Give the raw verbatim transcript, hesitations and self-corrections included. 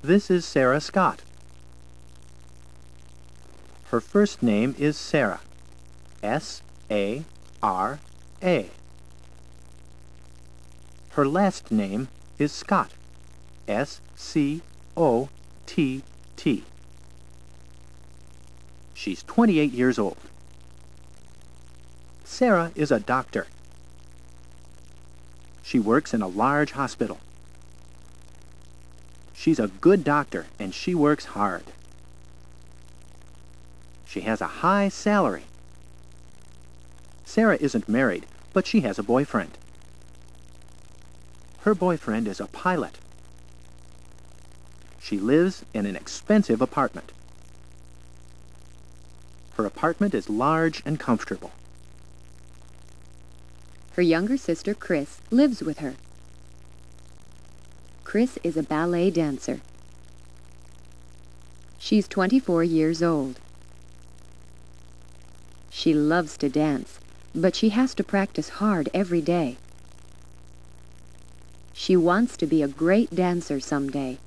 This is Sarah Scott. Her first name is Sarah. S A R A. Her last name is Scott. S C O T T. She's twenty-eight years old. Sarah is a doctor. She works in a large hospital. She's a good doctor and she works hard. She has a high salary. Sarah isn't married, but she has a boyfriend. Her boyfriend is a pilot. She lives in an expensive apartment. Her apartment is large and comfortable. Her younger sister, Chris, lives with her. Chris is a ballet dancer. She's twenty-four years old. She loves to dance, but she has to practice hard every day. She wants to be a great dancer someday.